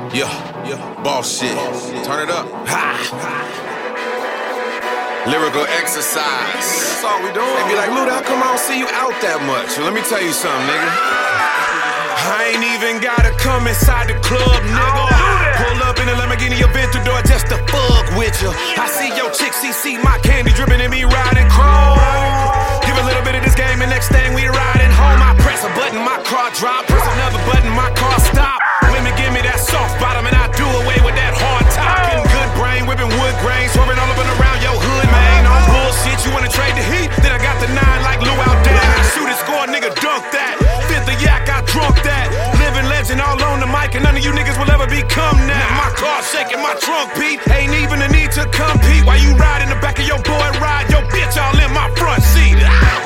Boss shit. Turn it up. Ha! Lyrical exercise. That's all we doing. They be like, Luda, how come I don't see you out that much? Well, let me tell you something, nigga. I ain't even gotta come inside the club, nigga. Pull up in a Lamborghini Aventador just to fuck with you. I see your chick, CC, my candy dripping in me riding chrome. Give a little bit of this game and next thing we riding home. I press a button, my car drop. Press another button, my car stop. Women give me that soft bottom and I do away with that hard top. Getting good brain, whipping wood grain, swerving all up and around your hood, man. On bullshit, you wanna trade the heat? Then I got the 9 like Lou out there. Shoot and score, nigga, dunk that. Fifth of yak, I drunk that. Living legend all on the mic and none of you niggas will ever become that. My car shaking, my trunk beat. Ain't even a need to compete. While you ride in the back of your boy ride, your bitch all in my front seat.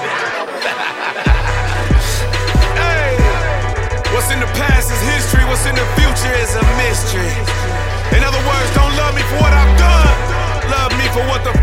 What's in the past is history, what's in the future is a mystery. In other words, don't love me for what I've done, love me for what the